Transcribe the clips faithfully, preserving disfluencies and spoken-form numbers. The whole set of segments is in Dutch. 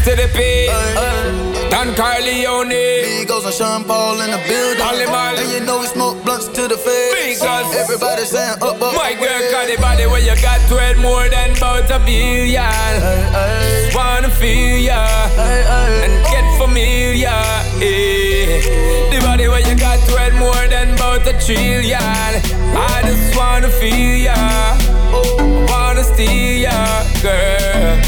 to the P. Don Corleone. Migos and Sean Paul in the building. Only Molly. And you know we smoke blunts to the face. Because everybody saying up, up. My girl got the body where you got to it more than about a billion. Ay, ay. Wanna feel ya Ay, ay. and get familiar. Eh. The body where you got to it more than about a trillion. I just wanna feel ya, oh, wanna steal ya, girl.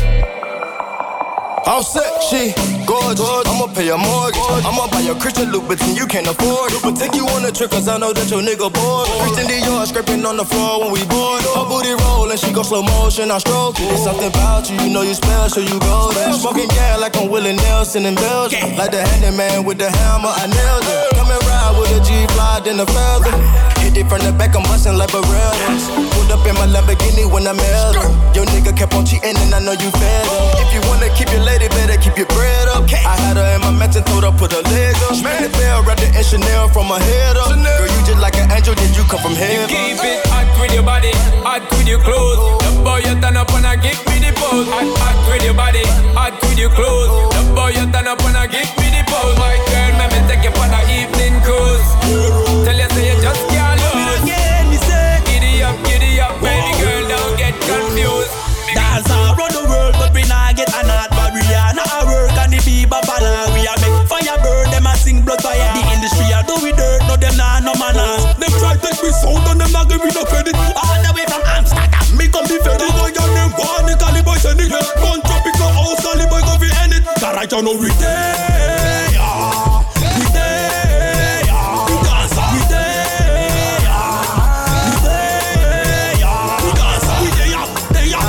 All set, she gorgeous. I'ma pay your mortgage. I'ma buy your Christian Louboutin, you can't afford it. But take you on a trip, cause I know that your nigga bored. Christian Dior scraping on the floor when we board. Her booty rollin', she go slow motion, I stroke it. It's something about you, you know you special, you go there. Smoking gas like I'm Willie Nelson in Belgium. Like the handyman with the hammer, I nailed it. Coming ride with a G-Fly, then a feather. Hit it from the back, I'm bustin' like Barreras. Pulled up in my Lamborghini when I met her. Your nigga kept on cheating and I know you fed him. If you wanna keep your lady, better keep your bread up. I had her in my mansion, told her put her leg up. Spin the bell, wrapped it in Chanel from her head up. Girl, you just like an angel, did you come from heaven? You keep it hot with your body, hot with your clothes. The boy you turn up and I give me the pose. Hot, hot with your body, hot with your clothes. The boy you turn up and I give me the pose. My girl, let me take you for the evening cruise. Tell you say you just can't lose. Giddy up, giddy up, baby girl, don't get confused. Dance all around the world, but we not get a not barrier. Not a work and the people bala. We a make fire burn, them a sing blood fire. The industry a do we dirt, no them nah no manners. Them try take me sound and them not give me no credit. All the way from Amsterdam, me come be fed. The boy got them one, the Cali boy send it. One tropical house, Cali boy go fi end it. Cause right now we there, yeah. We there, yeah. We dance, we there, yeah. We there, yeah. We dance, we there, yeah. There, yeah.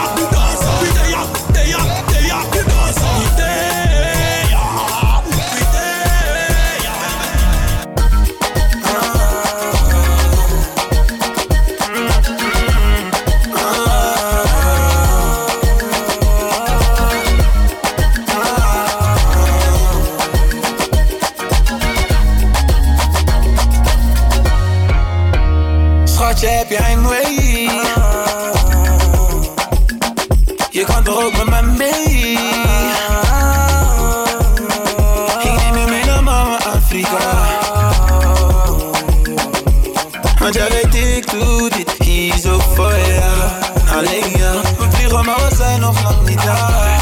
Schatje, heb jij mee? Je kan toch ook met mij mee? Ik neem je mee naar mama Afrika. Want jij weet ik doe dit hier zo voor jou. Alleen ja, we vliegen maar we zijn nog lang niet daar.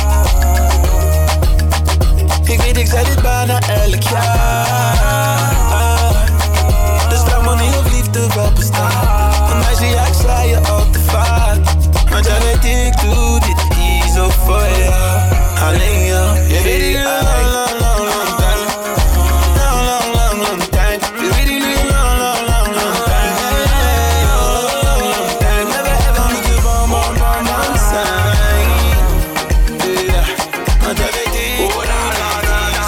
Ik weet ik zei dit bijna elk jaar. Dus laat me niet op liefde wel bestaan. Want meisje ja ik sla je al te vaak. Want jij weet ik doe dit hier zo voor jou. Alleen ja, je weet ik lang, lang, lang, lang tijd. Lang, lang, lang, lang tijd. Je weet ik nu lang, lang, lang, lang tijd. Lang, lang tijd. Never ever moeten we bam, bam, bam, bam zijn. Yeah, want jij weet ik. Oh, na, na, na, na,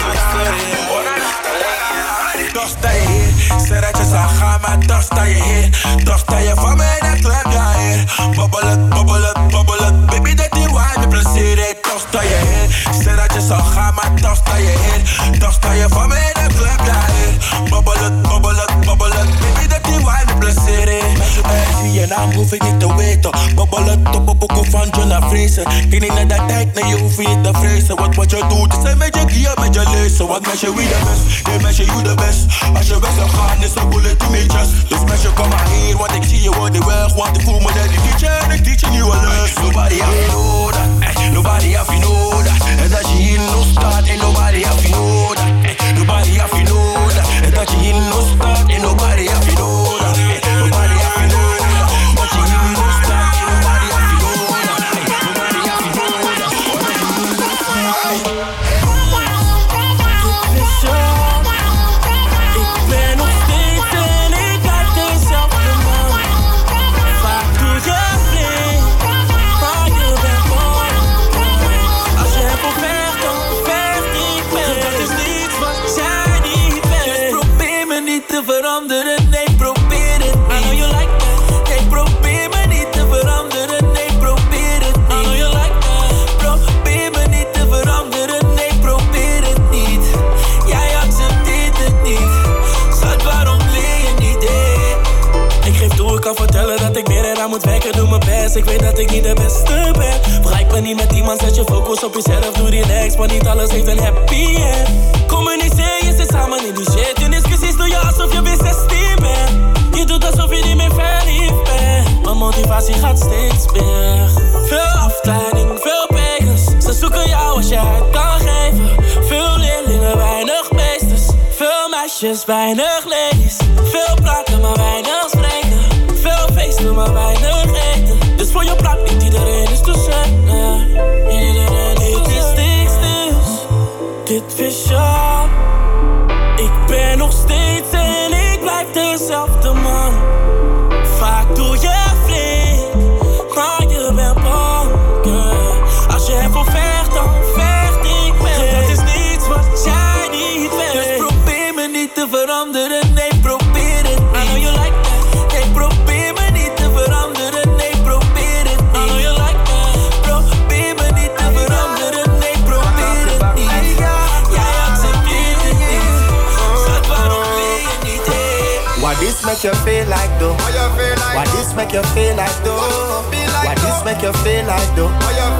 toch sta je hier, zeg dat je zou gaan, maar toch sta je hier. Toch sta je van mij in de club, ja hier. Bobbel het, bobbel het, bobbel het. Baby, dat die wine me plezier. Toch sta je hier, zeg dat je zou gaan, maar toch sta je hier. Toch sta je van mij in de club, ja hier. Bobbel het, bobbel het, bobbel het. Baby, dat die wine me plezier. Hey, zie je naam, hoef ik niet te weten. Bobbel het op een boek van Jonah Fraser. Ik denk naar dat tijd, nee, je hoeft niet te vrezen. Wat wat je doet, is een met je gear, met je lezen. Want meisje, wie de best? Nee, meisje, you the best. Als je weg zou gaan, is een bullet in mijn chest. Dus meisje, kom maar hier, want ik zie je worden weg. Want ik voel me net die teacher en ik teach je nieuwe les. Nobody have to know that, eh. Nobody have to know that. En dat je hier nog staat, en nobody have to know that, eh. Nobody have to know that. En dat je hier nog staat, en nobody have to know that, eh. Nobody have to know that. Dat je hier nog staat, en nobody have to know that, eh. Nobody have to know that. Ik ben nog steeds en ik ga kan vertellen dat ik meer eraan moet werken. Doe mijn best, ik weet dat ik niet de beste ben. Vergelijk me niet met iemand, zet je focus op jezelf. Doe relax, maar niet alles heeft een happy end. Communiceer, je zit samen in die shit. In discussies doe je alsof je weer zestien bent. Je doet alsof je niet meer verliefd bent. Mijn motivatie gaat steeds meer. Veel afleiding, veel pagans. Ze zoeken jou als je het kan geven. Veel leerlingen, weinig meesters. Veel meisjes, weinig ladies. Veel praten, maar weinig spreken. Veel feesten, maar weinig eten. Dus voor je praat niet iedereen is te zijn. Nee, iedereen is te zijn. Dit is niks nieuws. Dit wist je. Ik ben nog steeds en ik blijf dezelfde man. Vaak doe je flink, maar je bent bang. Yeah. Als je ervoor vecht, dan vecht ik mee. Dat is niets wat jij niet weet. Dus probeer me niet te veranderen, nee, probeer het niet. I know you like that. Nee, probeer me niet te veranderen, nee, probeer het niet. I know you like that. Probeer me niet te veranderen, nee, probeer het niet. Jij accepteert het niet. Schat, waarom wil je niet heen? Why this make you feel like though? Why this make you feel like though? Why this make you feel like though?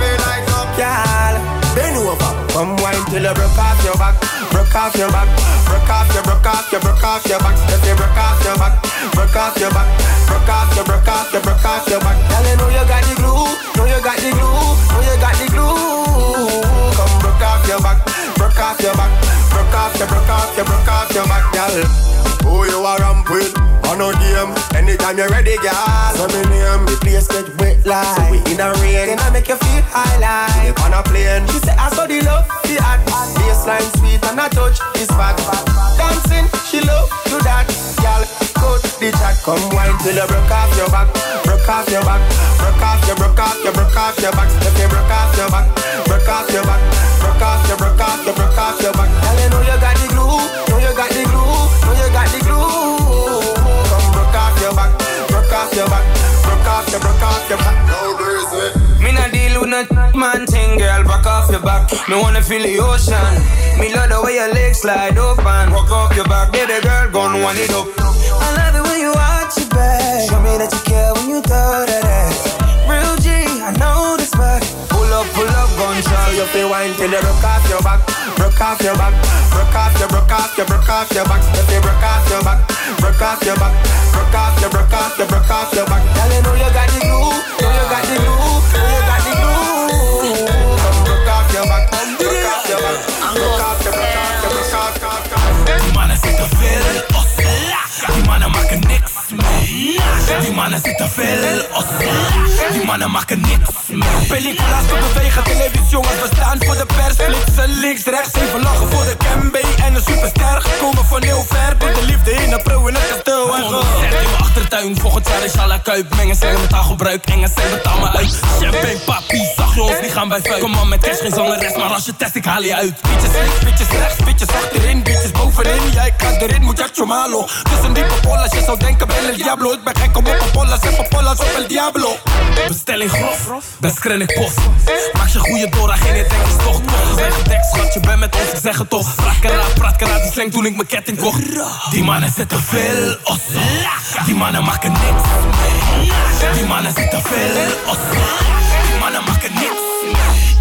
Girl, bend over, come wine till you broke off your back, broke off your back, broke off your, broke off your, broke off your back. If you broke off your back, broke off your back, broke off your, broke off your, broke off your back. Girl, you know you got the glue, know you got the glue, know you got the glue. Come broke off your back, broke off your back, broke off your, broke off your, broke off your back, girl. Who you are ramp with? On no game. Anytime you're ready, girl. So me name. The place get wet like. So we in a rain. Then I make you feel high like. On a plane. She say I saw the love, the hot. Baseline sweet and I touch is back. Dancing, she love do that. Girl, go to the chat. Come wine till you broke off your back. Broke off your back. Broke off your, broke off your, broke off your back. If you broke off your back. Broke off your back. Broke off your, broke off your, broke off your back. Girl, you know you got the glue. Know you got the glue. Know you got the glue. Come broke off your back. Broke off your back. Broke off your, broke off your back. No reason. Me not deal with no man thing, girl. Back off your back. Me wanna feel the ocean. Me love the way your legs slide open. Walk off your back, baby girl, gon' wind it up. I love it when you watch your back. Show me that you care when you throw that ass. Real G, I know this back. Pull up, pull up, gun shot. You feel wine till you broke off your back. Broke off your back. Broke off your, broke off your, broke off your back. If you broke off your back. Broke off your back. Broke off your, broke off your, broke off your back. Girl, you know you got the glue. Know you got the glue. Know you got the glue. Come broke off your back. Broke off your back. Broke off your, broke off your, broke off your back. Die mannen zitten veel osla. Die mannen maken niks mee. Die mannen zitten veel osla. Die mannen maken niks mee. Pellicula's te bewegen, televisie jongens, we staan voor de pers. Flitsen links, rechts, even lachen voor de Kembe. En een superster gekomen van heel ver. Door de liefde in een pro en een kasteel. En concert in mijn achtertuin, volgend jaar is à la Kuip. Mengen zeggen met haar gebruik, engen zijn betaal me uit. Champagne, papi, zag je ons, die gaan bij vuil. Kom man met cash, geen zangeres, maar als je test, ik haal je uit. Bitches links, bitches rechts, bitches achterin, bitches bovenin. Jij gaat erin, muchacho malo. Tussen die popolas, je zou denken ben el diablo. Ik ben gek op popolas en popolas op el diablo. Bestelling grof, best kren ik post. Maak je goede dora, geen denkenstocht. Kocht zijn gedekt, schat, je bent met ons, ik zeg het toch. Pratkara, pratkara, die slang toen ik mijn ketting kocht. Die mannen zitten veel osso. Die mannen maken niks mee. Die mannen zitten veel osso. Die mannen maken niks mee.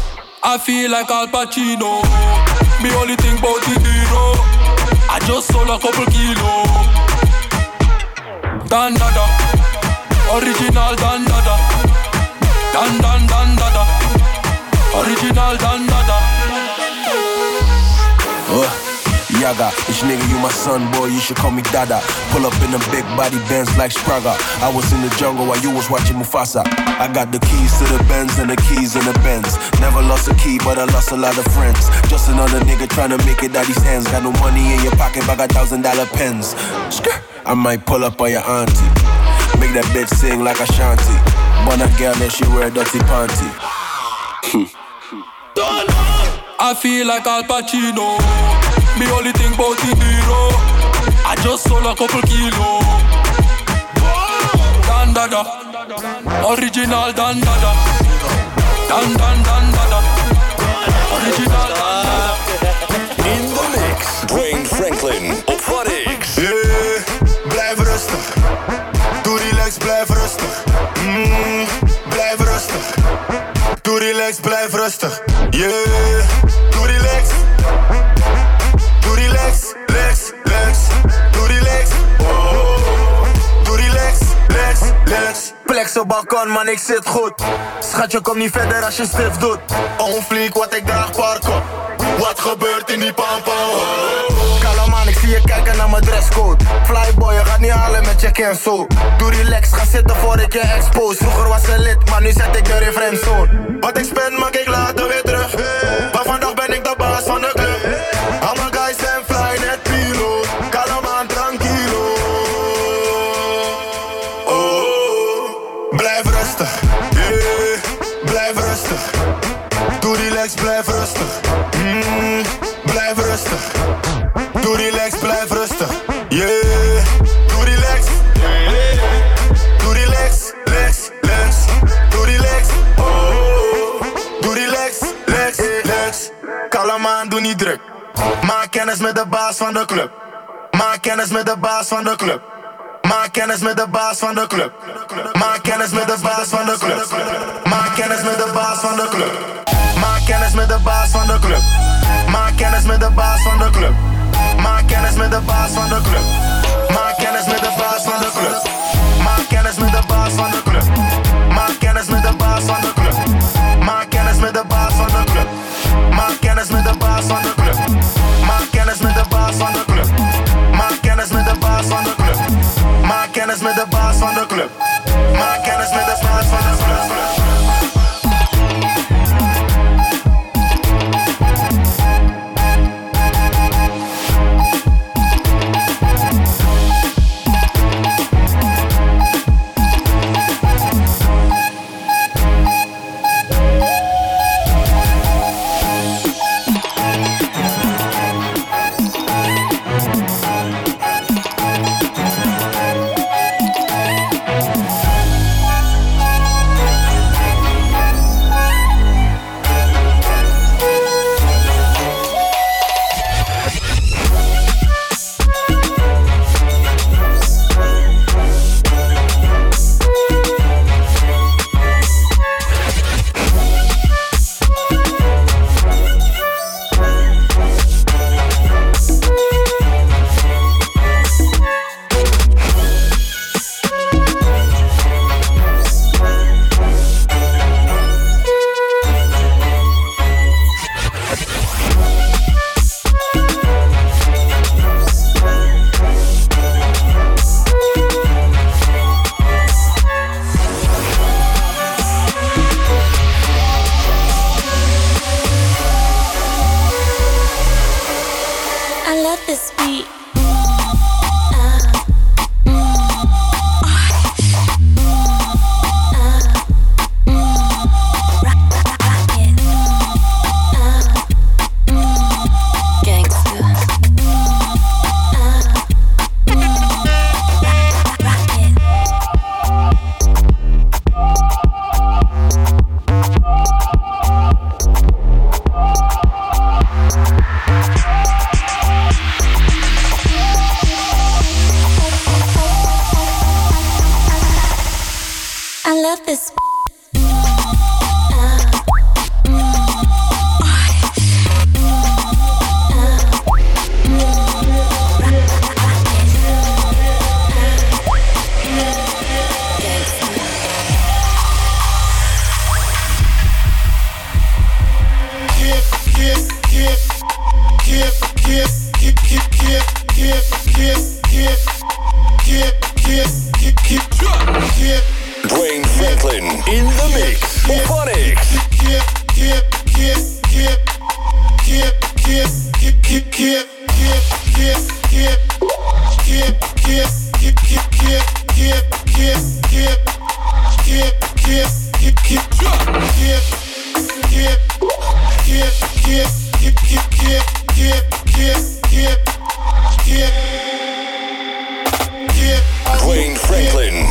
I feel like Al Pacino. Me only think about the hero. I just sold a couple kilo. Dan dada, original dan dada. Dan dan dan dada, original dan dada. Uh, Yaga, this nigga, you my son, boy, you should call me Dada. Pull up in a big body Benz like Spraga. I was in the jungle while you was watching Mufasa. I got the keys to the Benz and the keys in the Benz. Never lost a key, but I lost a lot of friends. Just another nigga tryna make it out his hands. Got no money in your pocket, but I got thousand dollar pens. I might pull up on your auntie. Make that bitch sing like Ashanti. But a girl that she wear dirty panty. I feel like Al Pacino. Me only think about the hero. I just sold a couple kilo. Dan dada, original dan dada. Dan dan dan dada, original dan dada. In the mix, Dwayne Franklin op Fun X. Yeah, blijf rustig. Doe die Yeah, doe relax. Doe relax, lex, lex. Doe relax, oh. Doe relax, lex, lex. Plex op balkon, man, ik zit goed. Schatje, kom niet verder als je stift doet. On fleek, wat ik draag, parken. Wat gebeurt in die pampa? Kalm man, ik zie je kijken naar mijn dresscode. Flyboy, je gaat niet halen met je cancel. Doe relax, ga zitten voor ik je expose. Vroeger was ze lid, maar nu zet ik er in friendzone. Wat ik spend, maak ik later weer terug. Maar vandaag ben ik de baas van de club. Al mijn guys zijn fly, net pilo. Kalm man, tranquilo. Oh, blijf rustig, yeah. Blijf rustig. Doe relax, blijf rustig. Mm, blijf rustig. Doe relax, blijf rustig. Yeah. Doe relax. Yeah. Doe relax, lex, lex. Doe relax. Oh. Doe relax, lex, lex. Kalm aan, doe niet druk. Maak kennis met de baas van de club. Maak kennis met de baas van de club. Maak kennis met de baas van de club. Maak kennis met de baas van de club. Maak kennis met de baas van de club. Maak kennis met de baas van de club. Maak kennis met de baas van de club. Maak kennis met de baas van de club. Maak kennis met de baas van de club. Maak kennis met de baas van de club. Maak kennis met de baas van de club. Maak kennis met de baas van de club. Maak kennis met de baas van de club. Maak kennis met de baas van de club. Maak kennis met de baas van de club. Maak kennis met de baas van de club. Maak kennis met de baas van de club. Dwayne Franklin in the mix. Phonics. Dwayne Franklin.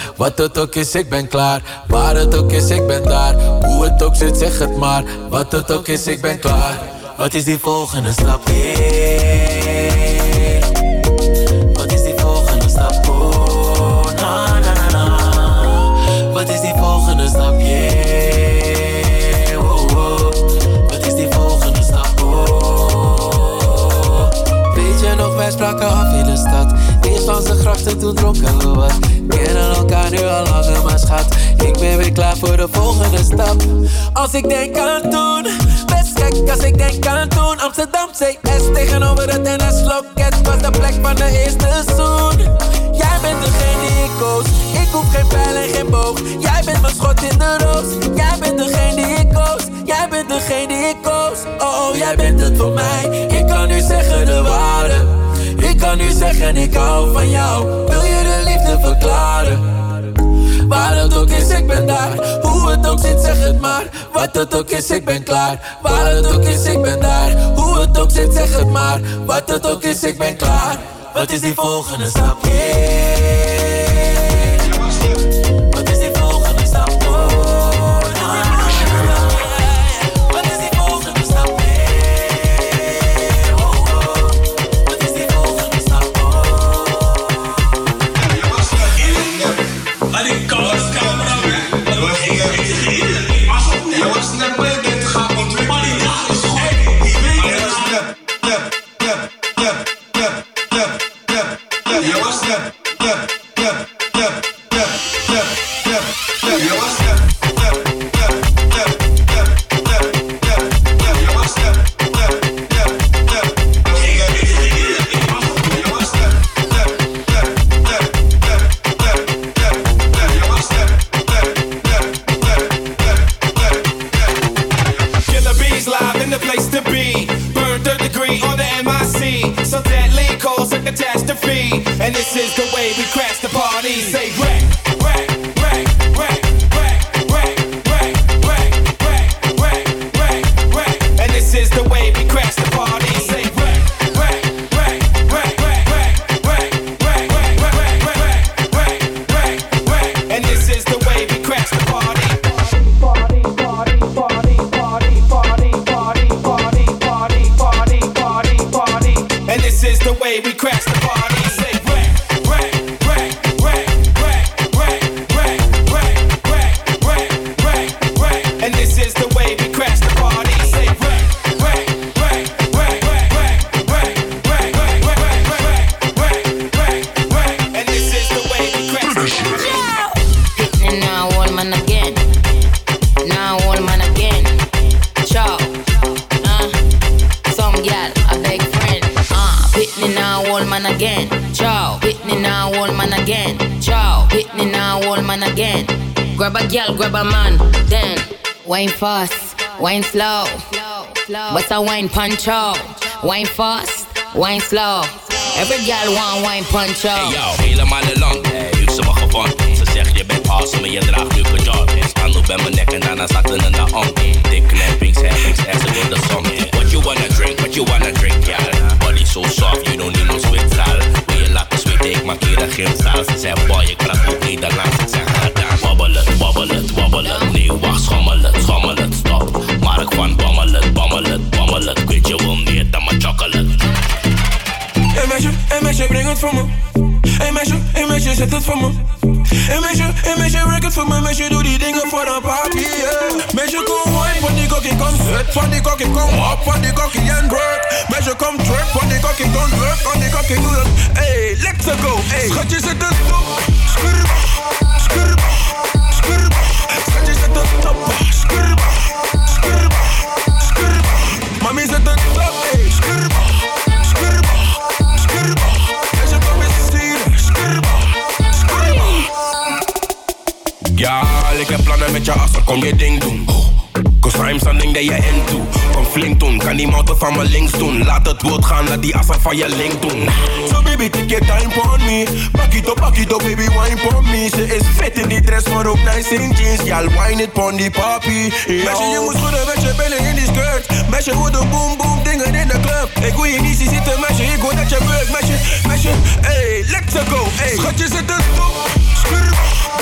Wat het ook is, ik ben klaar. Waar het ook is, ik ben daar. Hoe het ook zit, zeg het maar. Wat het ook is, ik ben klaar. Wat is die volgende stap? Yeah. Wat is die volgende stap? Oh, na na na na. Wat is die volgende stap? Yeah. Oh, oh. Wat is die volgende stap? Oh. Weet je nog, wij spraken af in de stad. Eerst van zijn grachten, toen dronken we wat. Kennen elkaar nu al langer, maar schat, ik ben weer klaar voor de volgende stap. Als ik denk aan toen, best gek als ik denk aan toen. Amsterdam C S tegenover het N S-loket was de plek van de eerste zoen. Jij bent degene die ik koos, ik hoef geen pijl en geen boog. Jij bent mijn schot in de roos, jij bent degene die ik koos. Jij bent degene die ik koos, oh oh, jij bent het voor mij. Ik kan nu zeggen de waarde, ik kan nu zeggen ik hou van jou. Wil je de liefde verklaren? Waar het ook is, ik ben daar. Hoe het ook zit, zeg het maar. Wat het ook is, ik ben klaar. Waar het ook is, ik ben daar. Hoe het ook zit, zeg het maar. Wat het ook is, ik ben klaar. Wat is die volgende stap? Yeah. Wat is die volgende stap? Oh, na, na, na. Wat is die volgende stap? Yeah. Oh, oh. Wat is die volgende stap? Oh. And this is the way we crash the party. Say wreck, wreck, wreck, wreck, wreck, wreck, wreck, wreck, wreck, wreck, wreck, wreck. And this is the way we crash the party. Say wreck, wreck, wreck, wreck, wreck, wreck, wreck, wreck, wreck, wreck, wreck, wreck, wreck. And this is the way we crash the party. Party, party, party, party, party, party, party, party, party, party, party. And this is the way we crash the party. Again. Grab a girl, grab a man, then wine fast, wine slow. What's a wine puncho? Wine fast, wine slow. Every girl want wine puncho. Hey yo, helemaal de lang, heeft ze me gevonden. Ze zegt je bent awesome en je draagt nu kajot. Stand op bij mijn nek en daarna zaten in de om. Dik knappings, happings, assen in de zon. What you wanna drink, what you wanna drink, yeah. Body so soft, you don't need no sweet sal. Wil je laten sweet, ik maak hier een gymzaal. Ze zegt boy, ik praat ook Nederlands. Ik zeg haar dan, wabbel het, wabbel het, wabbel het. Nee, wacht, schommel het, schommel het, stop. Mark van bommel het, bommel het, bommel het. Ik weet je wil meer dan mijn chocolate. Hey meisje, hey meisje, breng het voor me. Hey meisje, hey meisje, zet het voor me. Hey meisje, hey meisje, werk het voor me. Meisje, doe die dingen voor een papi, yeah. Meisje, kom wine, van die kokkie, kom zet. Van die kokkie, kom op, van die kokkie en work. Meisje, kom trip, van die kokkie, don't work. Van die kokkie, doe dat. Hey, let's go, hey. Schatje, zet het op. Skurp, skurp, skurp. Schatje, zet het op. Skurp, skurp, skurp. Mami, zet het op, hey. Skurp, skurp, skurp. Meisje, kom eens sturen. Skurp, skurp. Ja, ik heb plannen met je als er kom je ding doen. Cause rhymes een ding dat je into. Kom flink doen, kan die motor van me links doen. Laat het woord gaan, laat die afval van je link doen. So baby, take your time on me. Back it up, back it up, baby, wine on me. Ze is vet in die dress, maar ook nice in jeans. Y'all wine it pon die papi. Meisje, je moet schudden met je billen in die skirt. Meisje, hoe de boom boom dingen in de club. Ik wil je niet zien zitten, meisje, ik wil dat je werkt. Meisje, meisje, hey, let's go, hey. Schatje, zet het op. Skurp,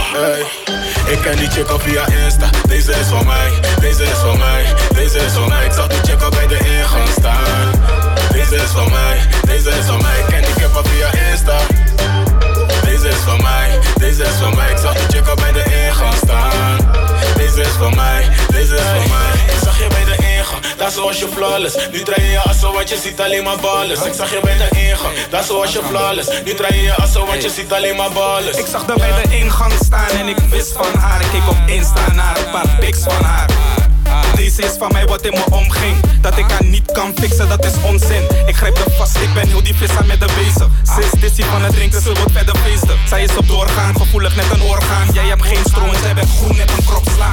Hey, ik ken die chick op via Insta. Deze is van mij, deze is van mij, deze is van mij. Ik zag die chick al bij de ingang staan. Deze is van mij, deze is van mij. Ik ken die kip op via Insta. Deze is van mij, deze is van mij. Ik zag die chick al bij de ingang staan. Deze is van mij, deze is van mij. Ik zag je bij de ingang, daar zo was je flawless. Nu draai je je assen, want je ziet alleen maar ballers. Ik zag je bij de ingang, daar zo was je flawless. Nu draai je je assen, want je ziet alleen maar ballers. Ik zag haar bij de ingang staan en ik wist van haar. Ik keek op Insta naar een paar pics van haar. Deze is van mij wat in me omging. Dat ik haar niet kan fixen, dat is onzin. Ik grijp er vast, ik ben heel die vissa met de bezig. Ze is dizzy van het drinken, ze wordt verder feesten. Zij is op doorgaan, gevoelig net een orgaan. Jij hebt geen stroom, zij bent groen net een kropsla.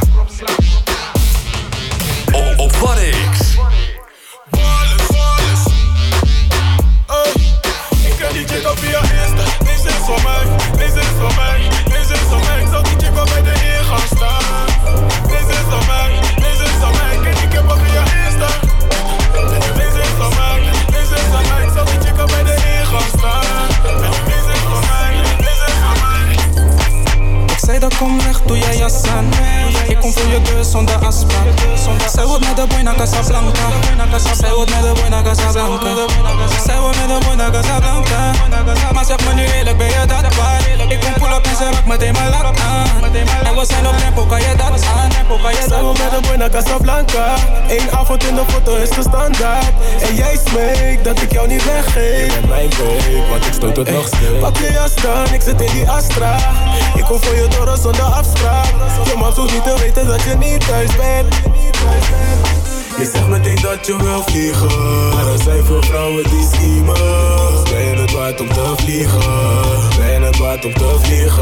Op, op Forex. Ik ken die chick op via Insta. Deze is van mij, deze is van mij, deze is van mij. Ik zag die chick al bij de ingang staan. Deze is van mij, deze is van mij. Ik ken die chick op via Insta. Deze is van mij, deze is van mij. Ik zag die chick al bij de ingang staan. Deze is van mij, deze is van mij. Ik zei dat kom weg, doe jij jas aan. Ik kom voor je deur zonder afspraak. Zij wordt met de boy naar Casablanca. Zij wordt met de boy naar Casablanca. Zij wordt met de boy naar Casablanca. Maar zeg me nu eerlijk, ben je dat waar? Ik kom pull up en ze raakt meteen mijn lak aan. En we zijn op tempo, kan je dat aan? Zij wordt met de boy naar Casablanca. Eén avond in de foto is de standaard. En jij smeekt dat ik jou niet weggeef. Je bent mijn babe, want ik stoot het nog steeds. Pak je jas dan, ik zit in die Astra. Ik kom voor je door zonder afspraak. Je mag zo niet te weten dat je niet thuis bent. Je zegt meteen dat je wil vliegen. Maar er zijn veel vrouwen die schiemen. Ben je het waard om te vliegen? Ben je het waard om te vliegen?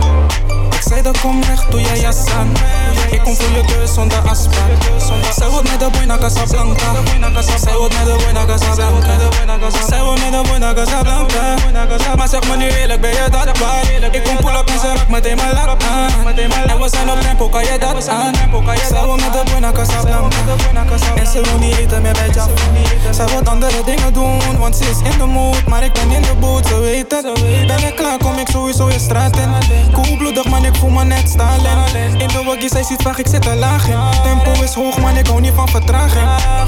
Ik zei dat kom weg, doe jij jas aan. Ik kom voor je deur zonder afspraak. Zij wordt met de boy naar Casablanca. Zij wordt met de boy naar Casablanca. Zij wordt met de boy naar Casablanca. Maar zeg me nu eerlijk, ben je dat waar? Ik kom pull up en ze raakt meteen mijn lak aan. En we zijn op tempo, kan je dat aan? Zij wordt met de boy naar Casablanca. En ze wil niet eten meer bij Jaffa. Zij wil andere dingen doen, want ze is in de mood. Maar ik ben in de boot, ze weet het. Ben ik klaar, kom ik sowieso je straat in. Koelbloedig, man, ik voel me net Stalin. In de waggie, zij ziet vaak, ik zit er laag in. Tempo is hoog, man, ik hou niet van vertraging.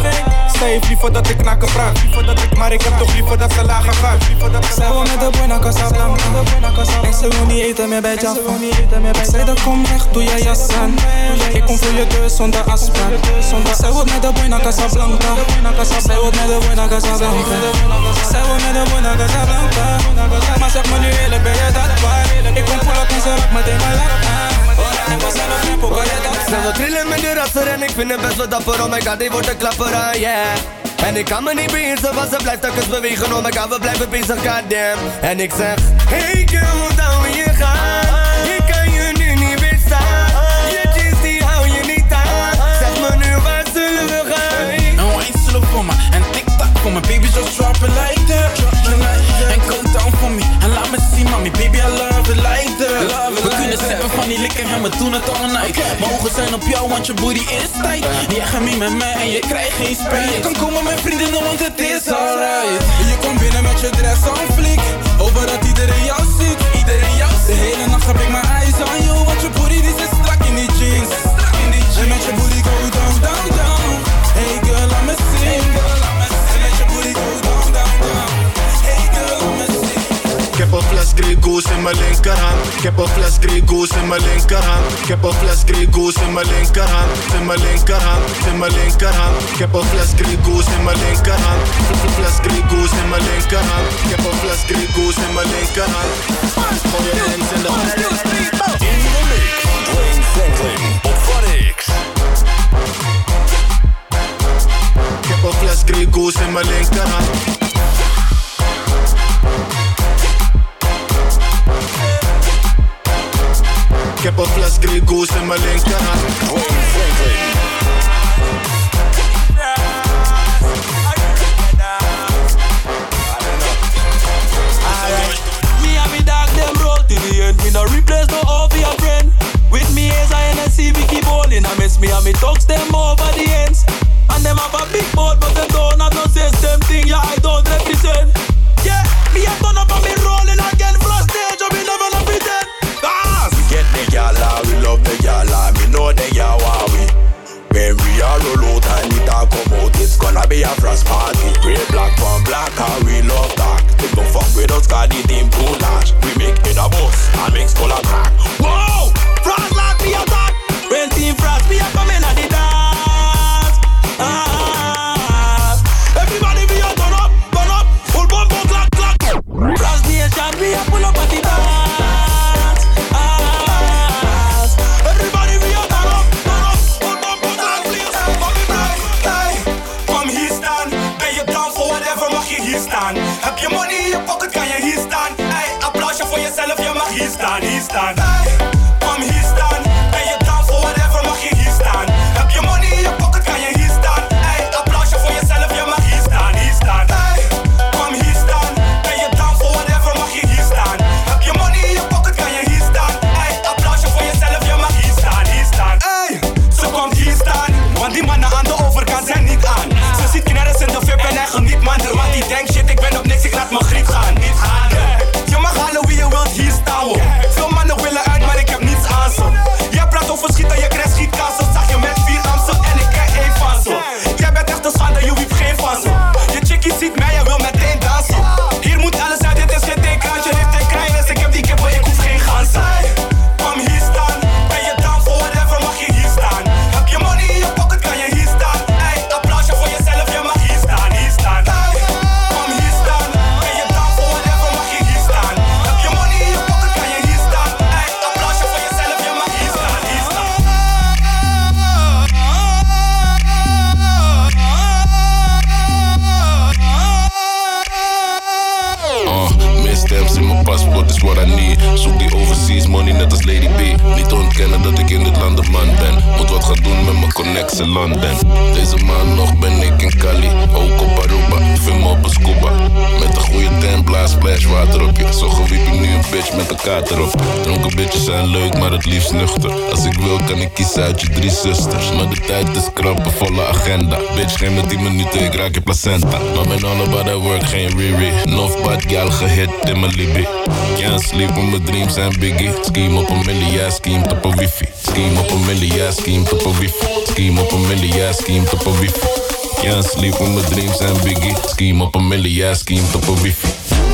Zij heeft liever dat ik knakken praat. Maar ik heb toch liever dat ze lager gaat. Zij wil met de boy naar Casablanca. En ze wil niet eten meer bij Jaffa. Ik zei dat kom weg, doe jij jas aan. Ik kom voor je deur zonder afspraak. Zij wordt met de boy naar Casablanca. Zij wordt met de boy naar Casablanca. Zij wordt met de boy naar Casablanca. Maar zeg me nu eerlijk, ben je dat waar? Ik kom pull up en ze raakt meteen mijn lak aan. En we zijn op tempo, kan je dat aan? Ze wil trillen met de rasser en ik vind het best wel dapper. Oh my god, die wordt een klapper aan, yeah. En ik kan me niet beheersen, want ze blijft telkens bewegen. Oh my god, we blijven bezig, goddamn. En ik zeg, hey girl, hoe dan wil je gaan? Ik kan je nu niet weerstaan. Je jeans die hou je niet aan. Zeg me nu, waar zullen we gaan? En wine zullen voor me, en tik-tak voor me. Baby, just drop it like that. En go down for me, en laat me zien, mami. Baby, I love it like that. We kunnen zetten van die likken en we doen het all night. Mijn ogen zijn op jou, want je booty is tight. Je gaat mee met mij en je krijgt geen spijt. Je kan komen met vriendinnen, want het is alright. Je komt binnen met je dress on fliek. Hopen dat iedereen jou ziet. Iedereen jou ziet. De hele nacht heb ik mijn eyes on you, want je booty die zit strak in die jeans. En met je booty go down, down, down. Hey girl, laat me zien. En met je booty go down, down, down. Hey girl, laat me zien. Ik heb een fles Grey Goose in mijn linkerhand. Ik heb een fles Grey Goose in mijn linkerhand. Ik heb een fles Grey Goose in mijn linkerhand. In mijn linkerhand, in mijn linkerhand. Ik heb een fles Grey Goose in mijn linkerhand. Een fles Grey Goose in mijn linkerhand. Ik heb een fles Grey Goose in mijn linkerhand. Gooi je hands in de hand. In the mix, Dwayne Franklin op Forex. Ik heb een fles Grey Goose in mijn linkerhand. Ik heb een fles Grey Goose in mijn linkerhand. Dwayne Franklin. Me and me dog them roll to the end. Me no replace no over your friend. With me as I N S C we keep rolling. I miss me and me talks them over the ends. And them have a big boat but them don't have no system thing. Yeah, I don't represent. Yeah, me a turn up and me rolling again. Plus stage, we never not pretend. Ah, Get me, chicks in London. Deze maand nog ben ik in Cali, ook op Aruba. Film me op een scuba, met een goede templa, splash water op je. Zo gewiep ik nu een bitch met een kaart erop. Dronken bitches zijn leuk, maar het liefst nuchter. Als ik wil kan ik kiezen uit je drie zusters. Maar de tijd is krap, een volle agenda. Bitch, geen met tien minuten, ik raak je placenta. Maar ben all about that work, geen Riri. Enough bad gal gehit in mijn libby. Can't sleep when my dreams zijn biggie. Scheme op een millie, ja, scheme op een wifi. Scheme op een millie, ja, scheme op een wifi. Scheme op een millie, ja, scheme op een wifi. Can't sleep when my dreams zijn biggie. Scheme op een millie, ja, scheme op een wifi.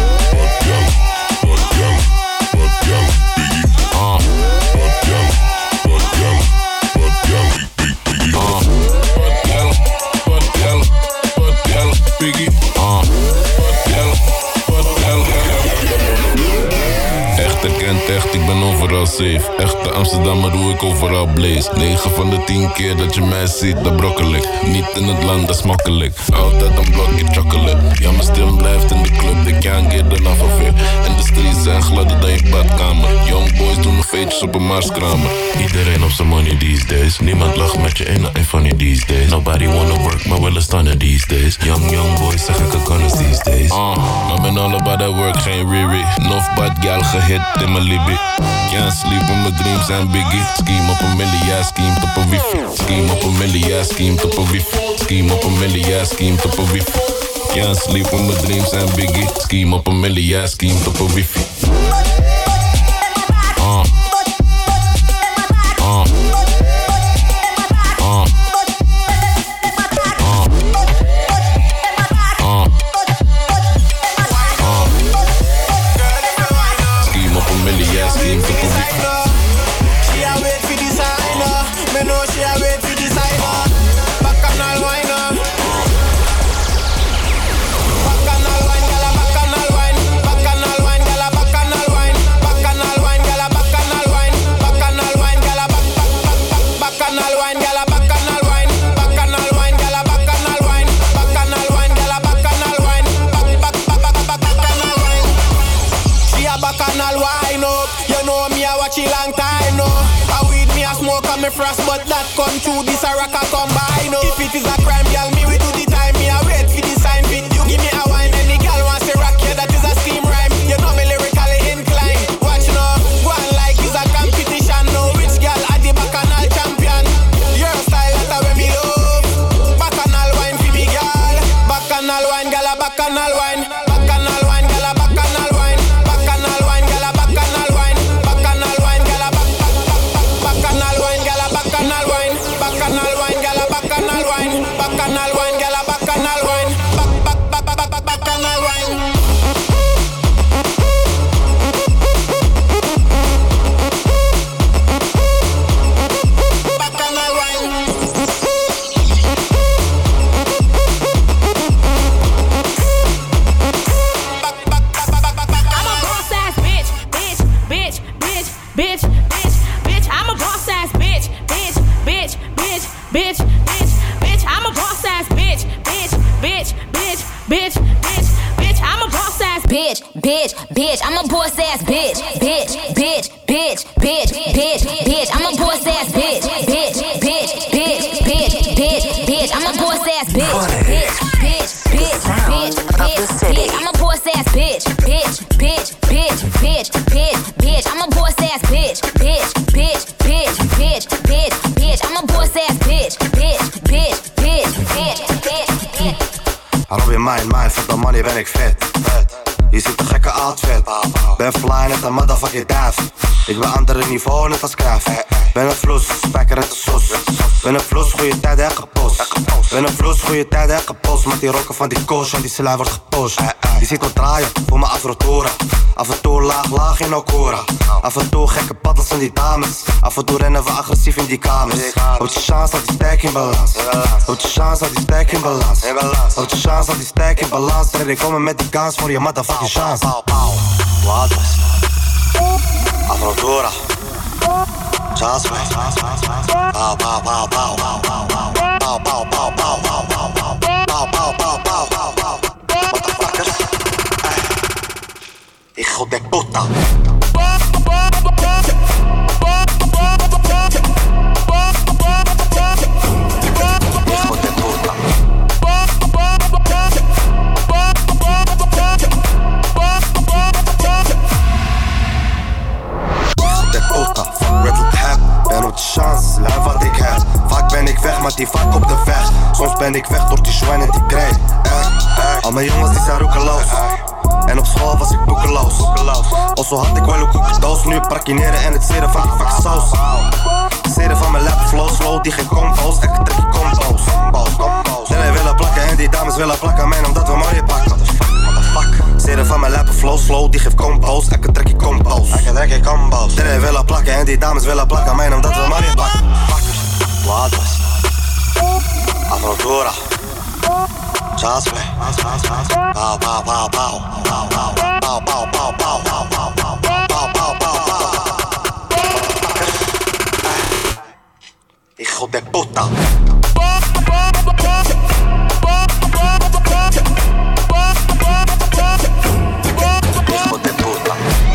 Echt, ik ben overal safe. Echte Amsterdammer, hoe ik overal blaze. negen van de tien keer dat je mij ziet, dat brokkel ik. Niet in het land, dat is makkelijk. Altijd een blokje chocolate. Ja, mijn stem blijft in de club, they can't get enough of it. En de streets zijn gladder dan je badkamer. Young boys doen nog feetjes op een marskramer. Iedereen op zijn money these days. Niemand lacht met je, ain't nothing funny these days. Nobody wanna work, maar wel een stunner these days. Young, young boys zeg ik gunners these days. Uh, maar ben all about that work, geen Riri. Enough bad gal gehit in mijn libby. Can't sleep when my dreams zijn biggie. Scheme op een millie, ja, scheme op een wifi. Scheme op een millie, ja, scheme op een wifi. Scheme op een millie, ja, scheme op een wifi. Can't sleep when my dreams zijn biggie. Scheme op een millie, ja, scheme op een wifi. Uh. Uh. Uh. Scheme to put she a wait for designer. Me know she a wait for designer. Bacchanal wine, bacchanal wine, gala bacchanal wine, bacchanal wine, gala bacchanal wine, bacchanal wine, gala bacchanal wine, bacchanal wine, gala bacchanal wine, gala bacchanal wine, bacchanal wine, gala bacchanal wine, bacchanal wine, gala bacchanal wine, bacchanal wine. She a bacchanal wine up. You know me, I watch it long time now. I weed me a smoke and me frost, but that come true, this a rock a combine now. If it is a crime, girl, me we do the time. Me a wait for the sign fit. You give me a wine, any girl wants to rock you, that is a scheme rhyme. You know me lyrically inclined. Watch now, go on like it's a competition now. Which girl are the bacchanal champion? Your style, that's what me love. Bacchanal wine for me, girl. Bacchanal wine, girl, a bacchanal wine. Bacchanal wine, girl, a bacchanal wine. Bacchanal wine, girl, a bacchanal wine. Bacchanal wine, girl, a bacchanal wine, girl, a bacchanal wine. Bacchanal wine, girl, a bacchanal wine. Bacchanal wine, girl, a bacchanal wine. Bac bac bac bac bac bacchanal wine. Bacchanal wine. I'm a boss ass bitch, bitch, bitch, bitch, bitch, bitch, bitch. I'm a boss ass bitch, bitch, bitch, bitch, bitch, bitch, bitch. I'm a boss ass bitch, bitch, bitch, bitch, bitch, bitch, bitch. I'm a boss ass bitch, bitch, bitch. I'm a boss ass bitch, bitch, bitch, bitch, bitch, bitch, bitch. I'm a boss ass bitch, bitch, bitch, bitch, bitch, bitch, bitch. I'm a boss ass bitch, bitch, bitch, bitch, bitch, bitch, bitch. I'm a boss ass bitch, bitch, bitch, bitch, bitch, bitch, bitch. I'm a boss ass bitch, bitch, bitch, bitch, bitch, bitch, bitch. I'm a boss ass bitch, bitch, bitch, bitch, bitch, bitch, bitch. Robin mijn, mijn, voor de money ben ik vet. Je ziet een gekke outfit. Ben fly net een motherfucking duif. Ik ben andere niveau net als Cruijff. Ben een vloes, spijker net als sos. Ben een vloes, goeie tijd en gepost. Ben een vloes, goeie tijd en gepost. Met die rokken van die koos en die slij wordt gepost. Je ziet wat draaien voor mijn afrotoren. Af en toe laag, laag in Okura. Af en toe gekke paddels in die dames. Af en toe rennen we agressief in die kamers. Houd je chance dat die sterk in balans. Houd je chance dat die sterk in balans. Houd je chance dat die sterk in balans. En ik kom met die kans voor je motherfucking chance. Wat was Afrotura. Chance mee. Pauw, pauw, pauw, pauw. Pauw, pauw, pauw, pauw. Pauw, pauw, pauw, pauw. Motherfuckers. Hijo de puta. maar die vaak op de weg. Soms ben ik weg door die zwijn en die krijt. Al mijn jongens die zijn roekeloos. En op school was ik boekeloos. Also had ik wel een koekendoos. Nu prakineren en het zeren van die fucking saus. Zeren van mijn lap, flow, slow, die geen compo's. Ik trek die compo's. Jullie willen plakken en die dames willen plakken. Man, omdat we money pakken. Zeren van mijn lap, flow, slow, die geeft compo's. Ik trek je compo's. Ik trek je compo's. Jullie willen plakken en die dames willen plakken. Man, omdat we money pakken. Wat was? Aventura. Chance play. Pow, pow, pow, pow. Pow, pow, pow, pow, pow, pow, pow, pow, pow, pow, pow, pow, pow. Hijo de puta. Hijo de puta.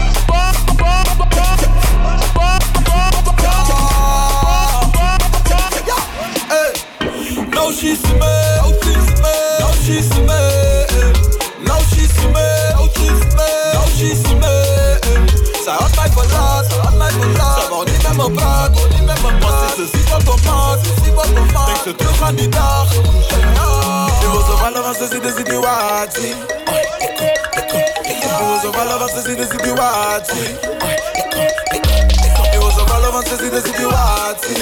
No, she's a man. No, she's a man. No, she's a man. No, she's a man. No, she's a man. Zij had mij verlaat, zij had mij verlaat. Zij wou niet met me praten, wou niet met me praten. Ze ziet wat we maken, ze ziet wat we maken. Denk ze terug aan die dag. Je wil ze vallen, want ze ziet de situatie. Je wil ze vallen, want ze ziet de situatie. Je wil ze vallen, want ze ziet de situatie.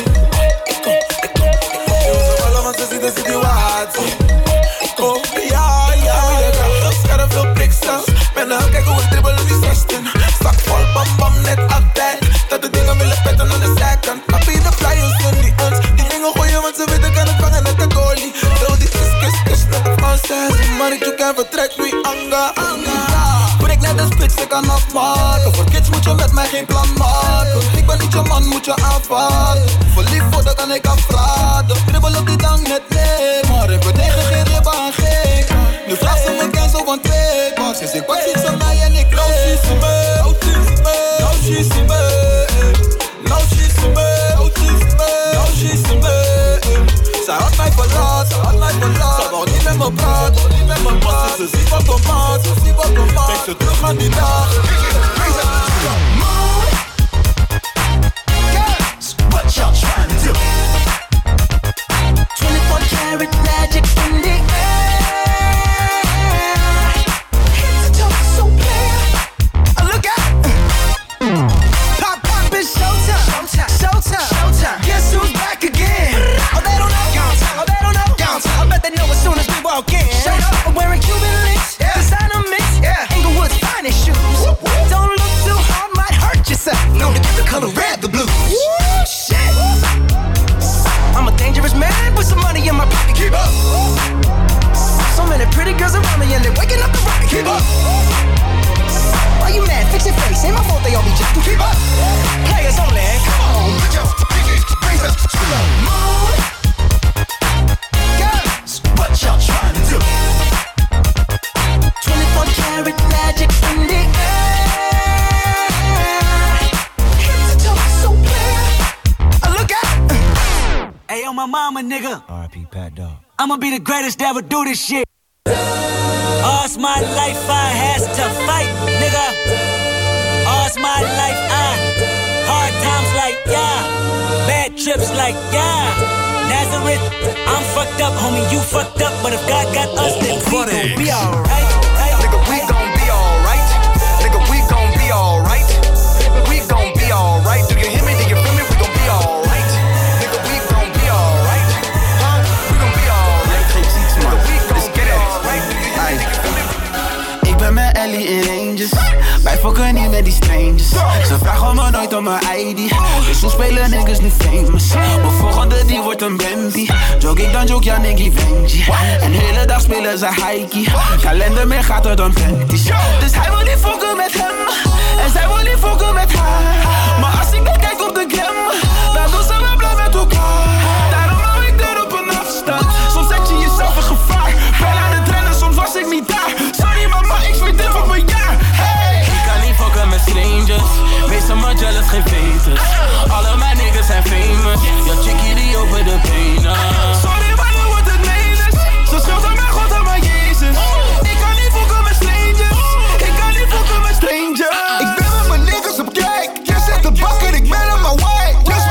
Je wil ze vallen, want ze ziet de situatie. Oh, ja, ja, ja. Scherp veel pixels. Ben aan het kijken hoe ik dribbel in die zestien. Zak vol, bam, bam, net altijd. Dat de dingen willen petten aan de zijkant. Papi, de flyers in die ends. Die dingen gooien, want ze weten kan het vangen net de goalie. Zo die kiss, kiss, kiss, net de Franses. Maar ik zoek en vertrek, nu anga, anga. Breek net een spits, ik kan afmaken. Voor kids moet je met mij geen plan maken. Ik ben niet je man, moet je aanvaarden. Verliefd voor, dat kan ik afraden. Dribbel op die dang net nee. Maar ik ben tegen geen ribben aan geen. Nu vraagt ze me cancel, want twee bucks. Sinds ik wat ziet ze mij en ik no she's a man. No she's a man. No she's a man. No she's a man. No she's a man. No she's a man. Zij had mij verlaat, zij had mij verlaat. Zij wou niet met me praten, wou niet met me praten. Ze ziet wat we maken, ze ziet wat we maken. Denk ze terug aan die dag. Girls, what y'all trying to do? twenty-four karat magic in the air. Head to toe, so clear. Oh, look out! Pop, pop, it's showtime. Showtime, showtime, showtime. Guess who's back again? Oh, they don't know. Oh, they don't know. I bet they know as soon as we walk in. Showed up, I'm wearing Cuban links. Yeah. Designer mix. Yeah. Inglewood's finest shoes. Whoop, whoop. Don't look too hard, might hurt yourself. Known to get the color red, the blues. Woo, shit. I'm a dangerous man with some money in my pocket. Keep up. So many pretty girls around me and they're waking up the rocket. Keep up. Why you mad? Fix your face. Ain't my fault they all be jacking. Keep up. Players only. Come on, put your pinky raise up to the moon. Girls, what y'all trying to do? twenty-four karat magic in the air. Head to toe, so clear. Oh, look out. Hey, yo, my mama, nigga. R I P Pat Dog. I'ma be the greatest to ever do this shit. All's my life I has to fight, nigga. All's my life I hard times like yeah, bad trips like yeah. Nazareth, I'm fucked up, homie, you fucked up, but if God got us, then we gon' be alright. Nigga, we gon' be alright. Nigga, we gon' be alright. We gon' be alright. Do you hear me? Do you feel me? We gon' be alright. Nigga, we gon' be alright. Huh? We gon' be alright. Nigga, we gon' be alright. Do you hear me? Do you feel me? Ik ben met Ellie in Angels. Wij fokken niet met die strangers. Ze vragen me nooit om mijn I D. Dus toen spelen niggas nu famous. Mijn volgende die wordt een Bentley. Joke ik dan joke, ja niggie Benji. En de hele dag spelen ze hikey. Kalender meer gaat er dan panties. Dus hij wil niet fokken met hem. En zij wil niet fokken met haar. Maar als ik dan kijk op de gram, dan doen ze wel blij met elkaar. Daarom hou ik er op een afstand. Soms zet je jezelf in gevaar. Ben aan het rennen, soms was ik niet daar. Sorry mama, ik zweet dit op mijn jaar. Hey. Ik kan niet fokken met strangers. Wees maar jealous, geen veters. Alle mijn niggas zijn famous. Yo chickie die open de benen. Sorry maar nu wordt het menens. Zo scheelt aan mijn God en mijn Jezus. Ik kan niet fokken met strangers. Ik kan niet fokken met strangers. Ik ben met mijn niggas op kijk. Jij zet de bakker, ik ben op mijn way. Just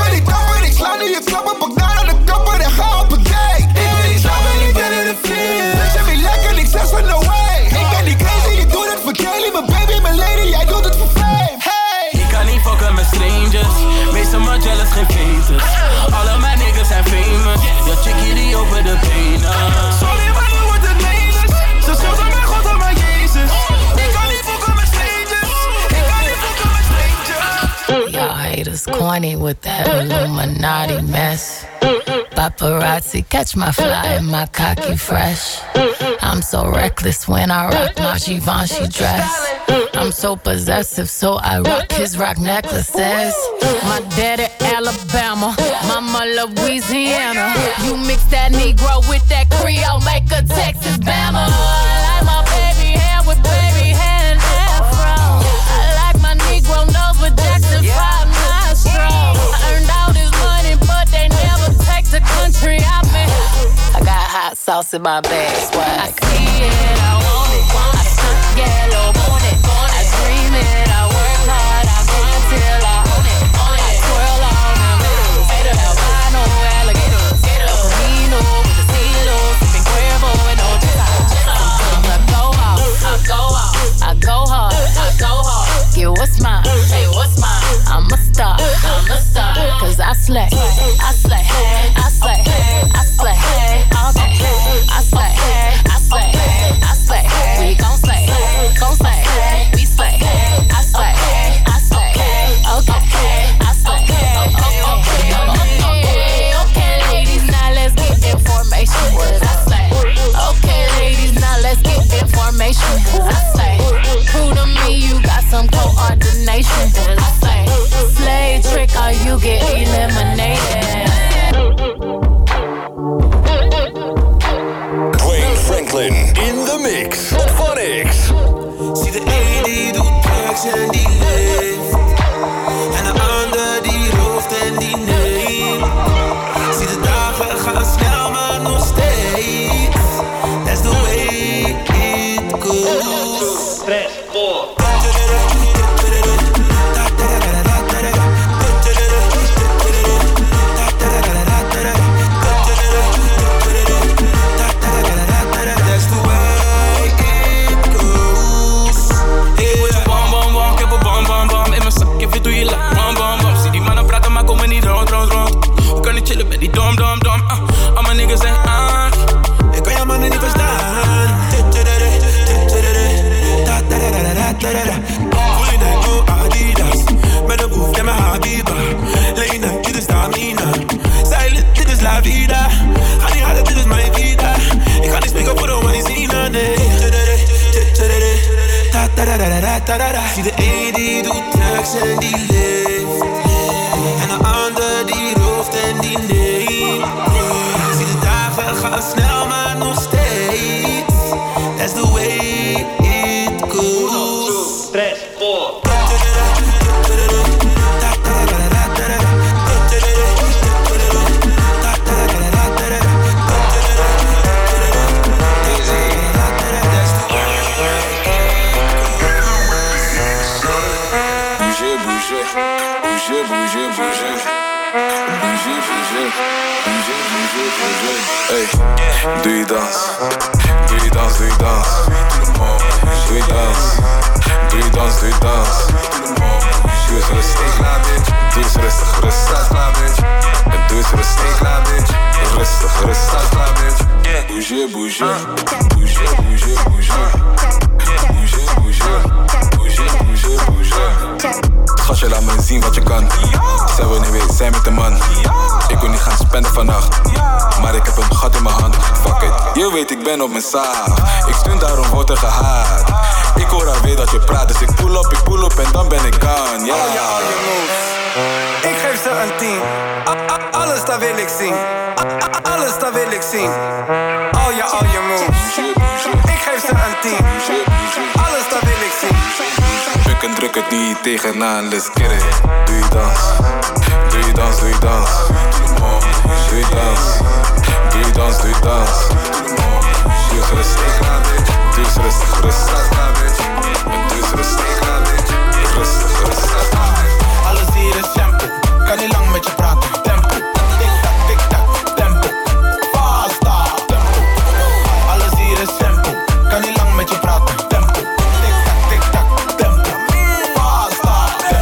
horny with that Illuminati mess. Paparazzi catch my fly and my cocky fresh. I'm so reckless when I rock my Givenchy dress. I'm so possessive, so I rock his rock necklaces. My daddy Alabama, mama Louisiana. You mix that Negro with that Creole, make a Texas Bama. I like my baby hair with baby hair and afro. I like my Negro nose with Jackson five nostrils. I earned all this money, but they never take the country I'm in. I got hot sauce in my bag, swag. I see it, I want it. I stuck yellow, want it. I dream it, I work hard, I grind till I own it. I twirl on them, hater, albino, alligators. El Camino with the steelos, sipping Cuervo and no I go out, I go out, I go hard, I go hard. Yeah, what's mine? Hey, what's mine? I'm a star, I'm a star. Cause I slay, I slay, I slay, I slay, all day. I slay, I slay, I slay. We gon' slay, gon' slay, we slay. I slay, I slay, okay, I slay. Okay, okay, okay, ladies, now let's get information. I slay. Okay, ladies, now let's get information. I slay. Prove to me you got some coordination. I slay. Slay trick or you get eliminated. Dwayne Franklin in the mix op Phonics. Zie de ene die doet drugs en die leeft. En de ander die rooft en die neemt. Zie de dagen gaan snel maar nog steeds. That's the way it goes. Tres, four. Doe je like bam bam bam. Zie die mannen praten maar komen niet rond rond rond. Hoe kan ik chillen met die dom dom dom? Uh, al mijn niggas zijn aan. Ik kan jouw mannen niet verstaan. Voel je net go Adidas. Met een boef en mijn Habiba. Lena, dit is stamina. Silent, dit is la vida. Ga niet halen, dit is mijn vida. Ik ga niet spreken voor de wijzina, nee. Zie de een die doet drugs en die leeft. En de ander die rooft en die neemt. Zie de dagen gaan snel maar nog steeds. That's the way it goes. Tres, four. Bouger, bouger, bouger. Bouger, bouger. Bouger, bouger, bouger. Hey, doe je dans. Doe je dans, doe je dans. Doe je dans. Doe je dans, doe je dans. Doe eens rustig, doe eens rustig, rustig, en doe eens rustig, rustig, rustig, bouger, bouger. Bouger, bouger, bouger. Bouger, bouger. Bouger, bouger, bouger. Schatje, laat me zien wat je kan. Zij wil niet weer zijn met een man. Ik wil niet gaan spenden vannacht, maar ik heb een gat in mijn hand. Fuck it, je weet ik ben op mijn zaag. Ik steun daarom wordt er gehaat. Ik hoor alweer dat je praat, dus ik pull up, ik pull up en dan ben ik gone. Yeah. Oh ja, al je moves. Ik geef ze een tien. Alles dat wil ik zien. Alles dat wil ik zien. Oh ja, al je moves. Ik geef ze een tien. Alles dat wil ik zien. Druk en druk het niet tegenaan, let's get it. Doe je dans, doe je dans, doe je dans. Doe je dans, doe je dans, doe je dans. Doe je rustig, doe je rustig, rustig. En doe je rustig, rustig, rustig. Alles hier is tempo, kan niet lang met je praten. Tempo, tik-tak, tik-tak, tempo. Fasta, tempo. Alles hier is tempo, kan niet lang met je praten. Tempo, tik-tak, tik-tak, tempo. Fasta,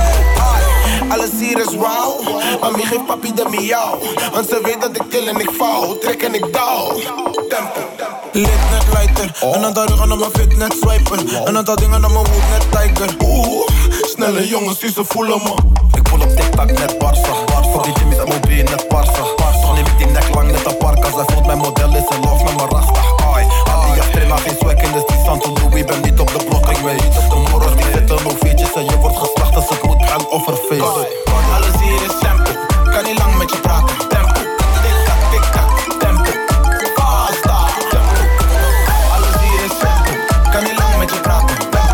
tempo. Alles hier is wow, mami geeft papi de miauw. Want ze weet dat ik kill en ik val, trek en ik douw. Tempo. Lit net lighter, oh. Een aantal ruggen op mijn fit net swiper. Een aantal dingen op mijn woed net tiger. Oeh, snelle jongens die ze voelen me. Ik Pull op TikTok, net Barca. Fuck die Jimmy's uit mobiel, net Barca. Toch neem ik die nek lang, net een parka. Zij vond mijn model is een lof met mijn rasta. Ai, Adidas trainer, geen swag in de die Santo Louis. Ben niet op de blok, ik weet niet. De morrels die zitten ovietjes en je wordt geslacht als het moet gaan offerfeest. Alles hier is tempo, kan niet lang met je praten. Tempo, tik-tak, tik-tak, tempo. Fasta, tempo. Alles hier is tempo, kan niet lang met je praten.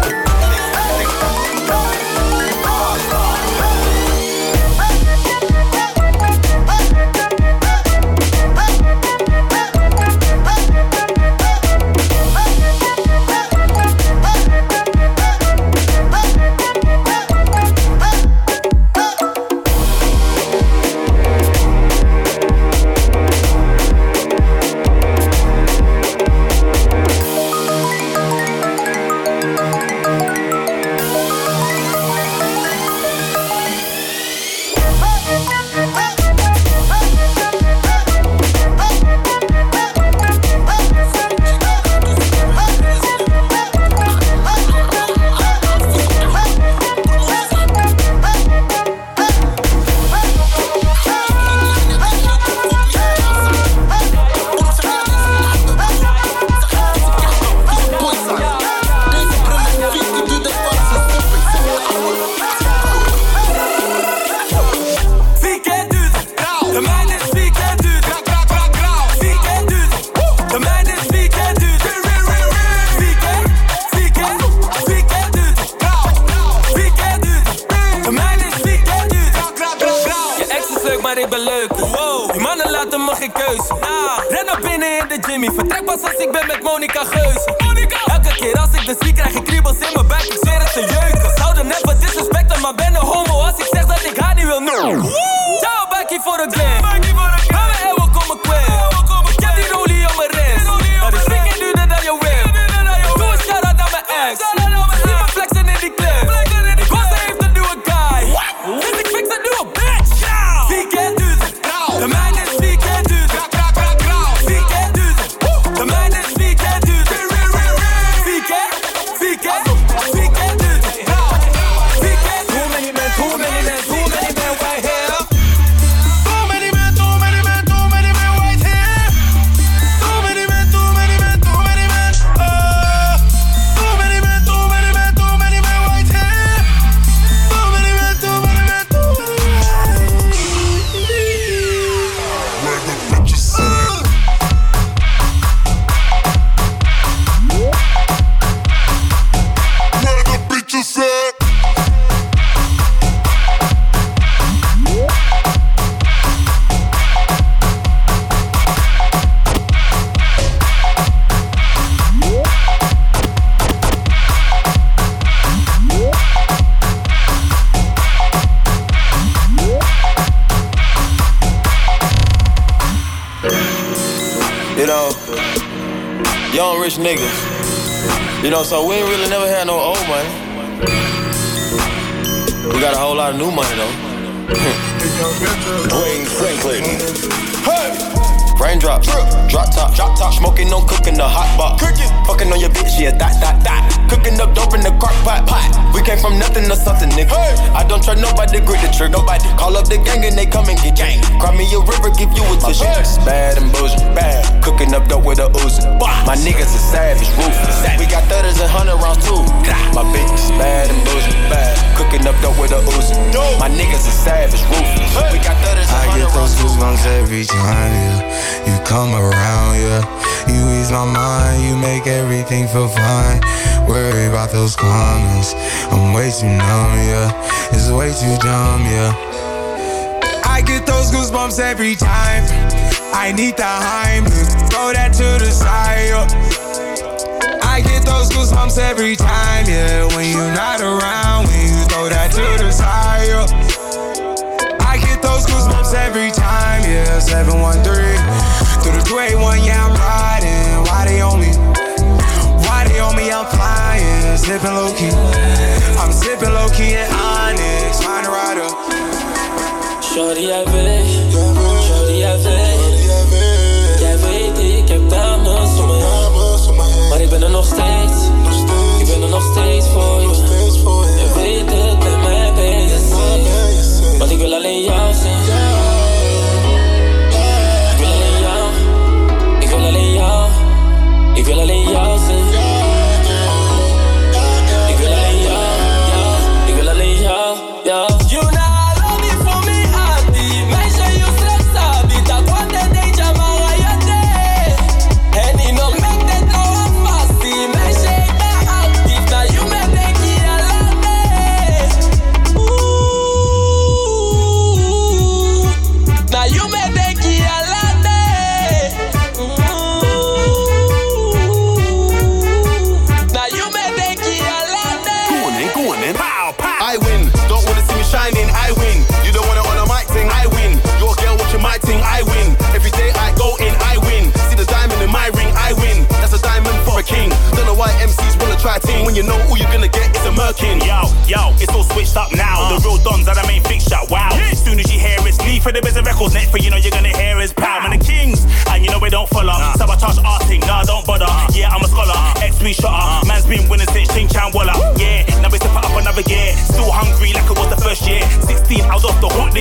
Niggas, you know, so we ain't really never had no old money. We got a whole lot of new money though. Dwayne Franklin. Hey! Raindrops, drop top, drop top, smoking on cooking the hot pot. Cooking, fucking on your bitch, yeah, that, that, that. Cooking up dope in the crock pot, pot. We came from nothing to something, nigga. Hey. I don't trust nobody, grip the trick, nobody. Call up the gang and they come and get gang. Cry me a river, give you a tissue. Bad and bullshit, bad. Cooking up dope with a Uzi. My niggas is savage, ruthless. We got thudders and hundred rounds too. My bitch is bad and bullshit, bad. Cooking up dope with a Uzi. My niggas is savage, ruthless. We got thudders and hundred rounds too. I get those goosebumps every time, yeah. You come around, yeah. You ease my mind, you make everything feel fine. Worry about those comments, I'm way too numb, yeah. It's way too dumb, yeah. I get those goosebumps every time. I need the Heimlich, throw that to the side, yeah. I get those goosebumps every time, yeah. When you're not around, when you throw that to the side, yeah. I get those goosebumps every time, yeah. seven one three through the two eighty-one, yeah, I'm riding. Why they on me? Why they on me? I'm flying, zipping low key. I'm zipping low key in Onyx, find a rider. Shorty, jij weet, shorty, jij weet. Jij weet, ik heb dames om me heen. Maar ik ben er nog steeds, ik ben er nog steeds voor je. Je weet het, met mij ben je safe.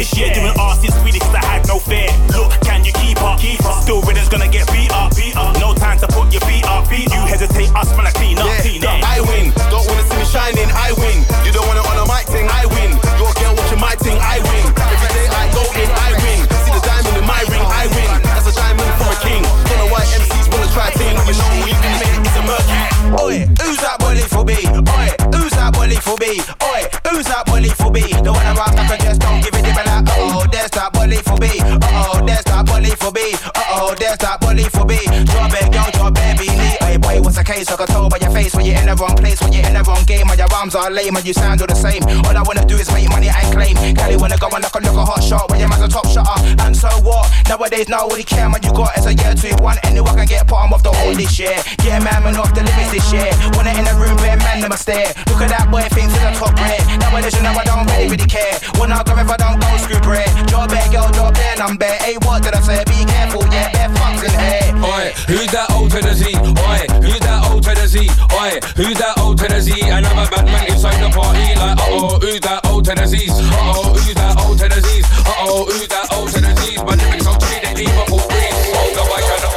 this year. Doing R since we cause I had no fear. Look, can you keep up? Keep up. Still rhythm's gonna get beat up. Beat up. No time to put your feet up. Feet you hesitate, us when I clean up. Yeah, clean up. I win. Don't wanna see me shining, I win. You don't want it on a mic thing, I win. Your girl watching my thing, I win. Every day I go in, I win. See the diamond in my ring, I win. That's a diamond from a king. Don't know why M Cs wanna try ting. You know we can make it, it's a murky. Oi, who's that boy for me? Oi, who's that boy for me? Oi, who's that boy for me? The one around I can just don't give it, but like, oh, there's that boy for me. Oh, there's that boy for me. Oh, there's that boy for me. Drop it, girl, drop it, be neat. Hey boy, what's the case? I can tell by your face when you're in the wrong place, when you're in the wrong game, and your arms are lame, and you sound all the same. All I wanna do is make money and claim. Cali wanna go and knock a look a hot shot when your man's a top shotter. And so what? Nowadays, nobody care, man. You got as a year two one. Anyone can get bottom of the whole this year. Yeah, man, man, off the limits this year. When I in the room, bare man, never stare. Look at that boy, thinks he's a top rare. Nowadays, you know I don't really, really care. When I go if I don't go screw bread. Job bare, girl, job bare, I'm bare. Hey, what did I say? Be careful, yeah, bare fucks in here. Oi, who's that old to the Z? Oi, who's that old to the Z? Oi, who's that old to the Z? Another bad man inside the party. Like, uh-oh, who's that old to the Z's? Uh-oh, who's that old to the Z's? Uh-oh, who's that old to the Z's? My lyrics on three, they leave up all breeze. Oh, no, I cannot.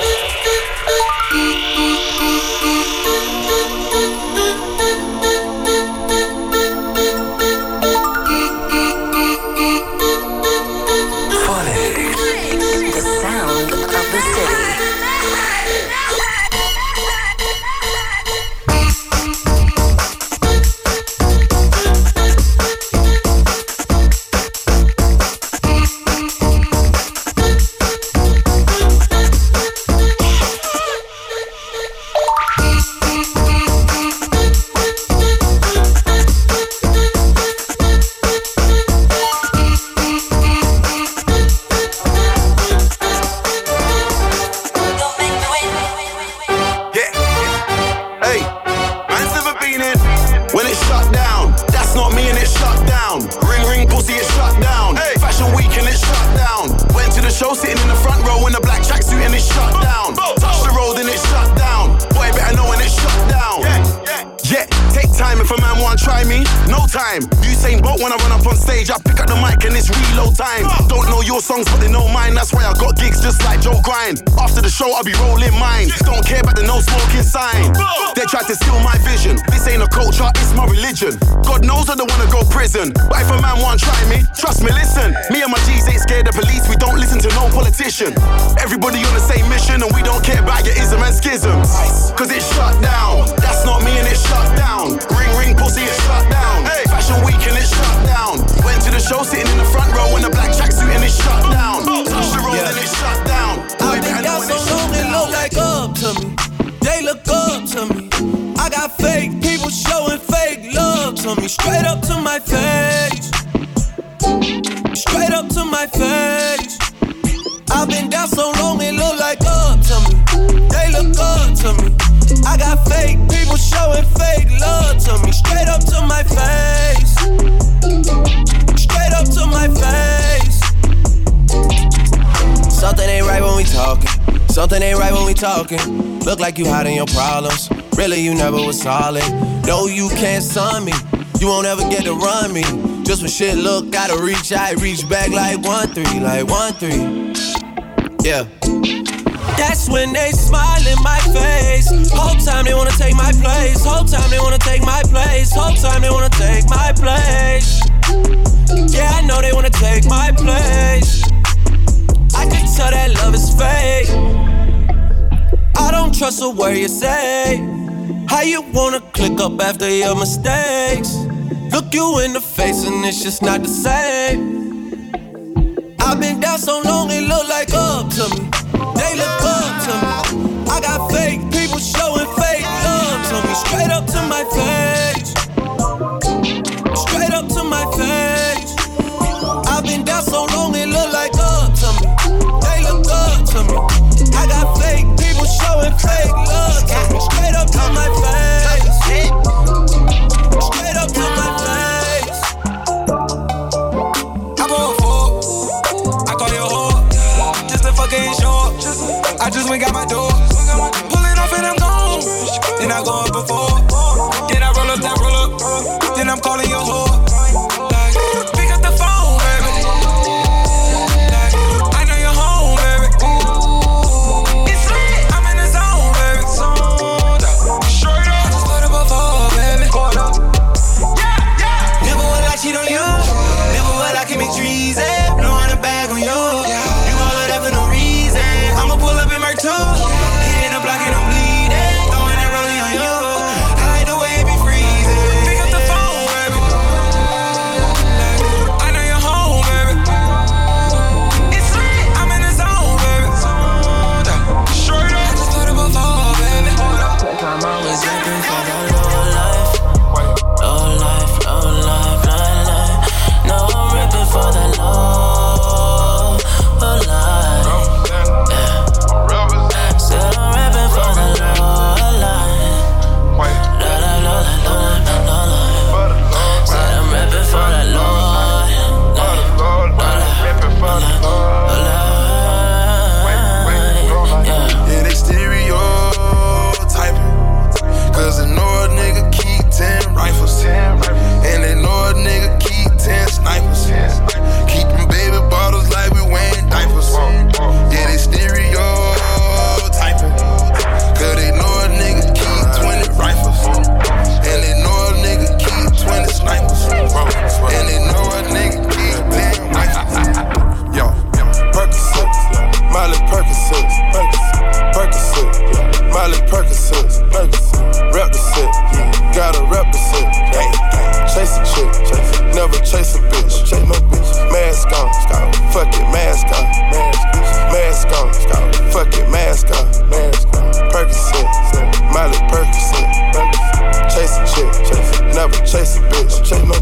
Songs, but they know mine. That's why I got gigs just like Joe Grind. After the show, I'll be rolling mine. Don't care about the no smoking sign. They tried to steal my vision. This ain't a culture, it's my religion. God knows I don't wanna go prison, but if a man want try me, trust me, listen. Me and my G's ain't scared of police. We don't listen to no politician. Everybody on the same mission, and we don't care about your ism and schisms. Cause it's shut down. That's not me, and it's shut down. Ring ring pussy, it's shut down. Hey, Fashion Week and it's shut down. Went to the show sitting in the front row in a black tracksuit and it's shut down. Touch the road yeah. and it's shut down. I've been down so long it look like up to me. They look up to me. I got fake people showing fake love to me. Straight up to my face. Straight up to my face. I've been down so long it look like up to me. They look up to me. I got fake people showing fake love to me. Straight up to my face. Straight up to my face. Something ain't right when we talking. Something ain't right when we talking. Look like you hiding your problems. Really, you never was solid. No, you can't sun me. You won't ever get to run me. Just when shit look, gotta reach, I reach back like one three, like one three. Yeah. That's when they smile in my face. Whole time they wanna take my place. Whole time they wanna take my place. Whole time they wanna take my place. Yeah, I know they wanna take my place. I can tell that love is fake. I don't trust a word you say. How you wanna click up after your mistakes? Look you in the face and it's just not the same. I've been down so long it look like up to me. They look up to me. I got fake people showing fake love to me. Straight up to my face. Straight up to my face. I've been down so long it look like up to me. They look up to me. I got fake people showing fake love to me. Straight up to my face. Straight up to my face. I go for, I call you a whore. Just a fucking short. I just went got my door. Pull it off and I'm gone. Then I go up before. Then I roll up, that roll up. Then I'm calling your whore. Like, pick up the phone, baby. chase a bitch. Chase no